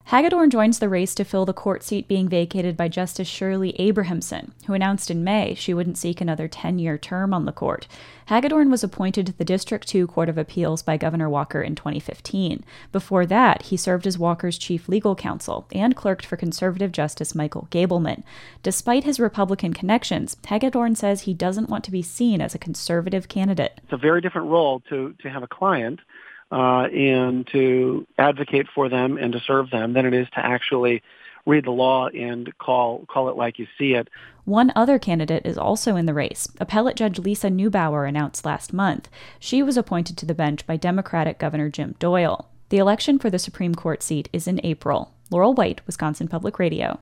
Hagedorn joins the race to fill the court seat being vacated by Justice Shirley Abrahamson, who announced in May she wouldn't seek another 10-year term on the court. Hagedorn was appointed to the District 2 Court of Appeals by Governor Walker in 2015. Before that, he served as Walker's chief legal counsel and clerked for conservative Justice Michael Gableman. Despite his Republican connections, Hagedorn says he doesn't want to be seen as a conservative candidate. It's a very different role to have a client and to advocate for them and to serve them than it is to actually read the law and call it like you see it. One other candidate is also in the race. Appellate Judge Lisa Neubauer announced last month. She was appointed to the bench by Democratic Governor Jim Doyle. The election for the Supreme Court seat is in April. Laurel White, Wisconsin Public Radio.